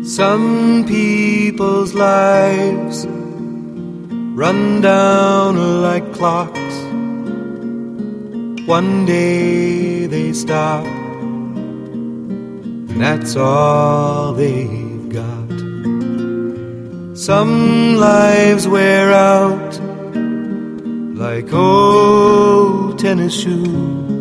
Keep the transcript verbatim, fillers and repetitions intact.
Some people's lives run down like clocks. One day they stop, and that's all they've got. Some lives wear out like old tennis shoes.